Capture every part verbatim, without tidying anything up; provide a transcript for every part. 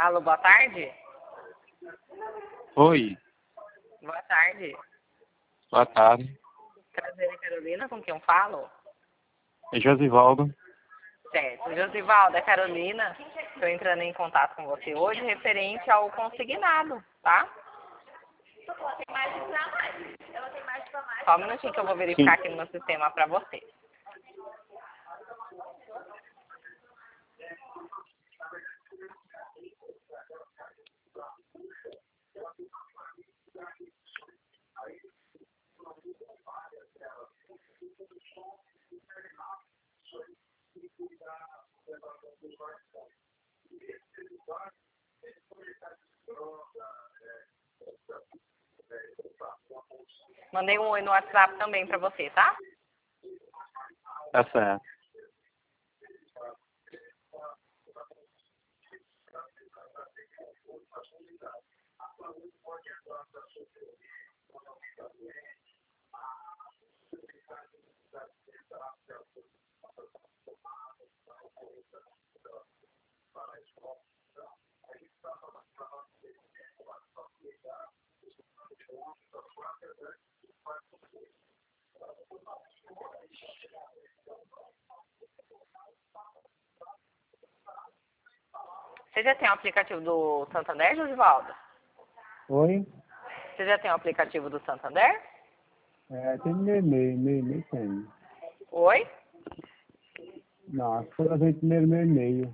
Alô, boa tarde? Oi, Boa tarde. boa tarde. Prazer em Carolina, com quem eu falo? É Josivaldo. Certo. Josivaldo, é Carolina. Estou entrando em contato com você hoje referente ao consignado, tá? Só um minutinho que eu vou verificar Sim. aqui no meu sistema para você. Mandei um oi no WhatsApp também para você, tá? Tá certo. Você já tem o aplicativo do Santander, Josivaldo? Oi? Você já tem o aplicativo do Santander? É, tem meu e-mail, meu e-mail tem. Oi? Não, toda vez primeiro meu e-mail.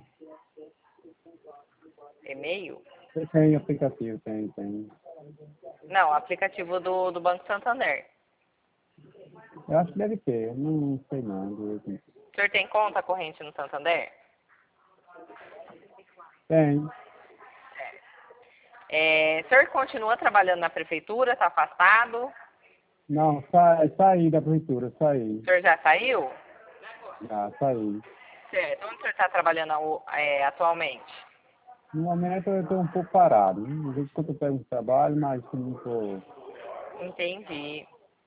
E-mail? Eu tenho aplicativo, tem, tem. Não, o aplicativo do, do Banco Santander. Eu acho que deve ter, eu não sei não. direito. O senhor tem conta corrente no Santander? Tem. É, o senhor continua trabalhando na prefeitura, está afastado? Não, sa saí da prefeitura, saí. O senhor já saiu? Já, saí. Certo. Onde o senhor está trabalhando é, atualmente? No momento eu estou um pouco parado. Né? Às vezes quando eu pego um trabalho, mas se não for... Entendi.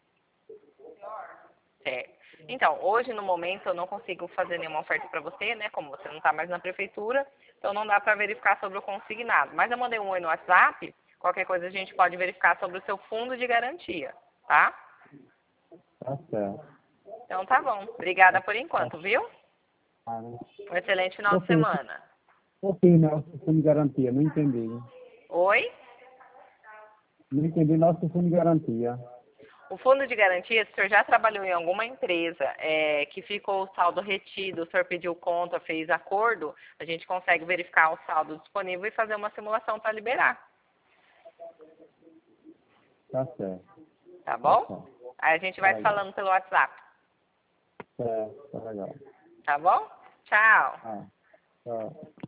Certo. Então, hoje no momento eu não consigo fazer nenhuma oferta para você, né? Como você não está mais na prefeitura, então não dá para verificar sobre o consignado. Mas eu mandei um oi no WhatsApp, qualquer coisa a gente pode verificar sobre o seu fundo de garantia, tá? Tá certo. Então tá bom. Obrigada por enquanto, viu? Ah, né? Um excelente final de Ok, semana. ok, nosso fundo de garantia, não entendi. Oi? Não entendi nosso fundo de garantia. O fundo de garantia, se o senhor já trabalhou em alguma empresa é, que ficou o saldo retido, o senhor pediu conta, fez acordo, a gente consegue verificar o saldo disponível e fazer uma simulação para liberar. Tá certo. Tá Tá bom? certo. Aí a gente Tá vai se legal. falando pelo WhatsApp. Certo, tá legal. Tá bom? Tchau. Ah, tchau.